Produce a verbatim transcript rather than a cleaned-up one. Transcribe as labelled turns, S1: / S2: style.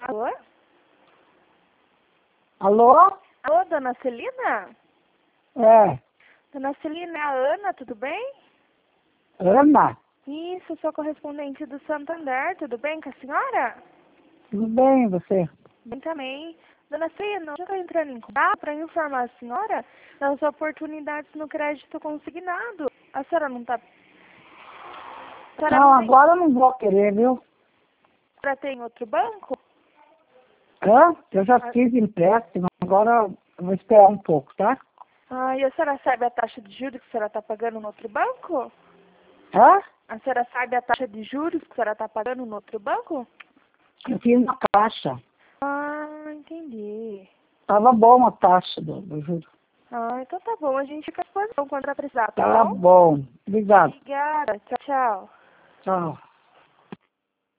S1: Alô?
S2: Alô?
S1: Alô, dona Celina?
S2: É,
S1: Dona Celina, é a Ana, tudo bem?
S2: Ana?
S1: Isso, sou correspondente do Santander, tudo bem com a senhora?
S2: Tudo bem, você?
S1: Bem também. Dona Celina, eu estou entrando em contato para informar a senhora das oportunidades no crédito consignado. A senhora não está...
S2: Não,
S1: não tem...
S2: agora eu não vou querer, viu?
S1: A senhora tem outro banco?
S2: Hã? Eu já fiz empréstimo, agora eu vou esperar um pouco, tá?
S1: Ah, e a senhora sabe a taxa de juros que a senhora está pagando no outro banco?
S2: Hã?
S1: A senhora sabe a taxa de juros que a senhora está pagando no outro banco?
S2: Eu fiz na caixa.
S1: Ah, entendi.
S2: Tava bom a taxa do, do juro.
S1: Ah, então tá bom. A gente fica à disposição quando ela precisar, tá
S2: Tá
S1: bom?
S2: bom. Obrigado.
S1: Obrigada. Tchau, tchau.
S2: Tchau.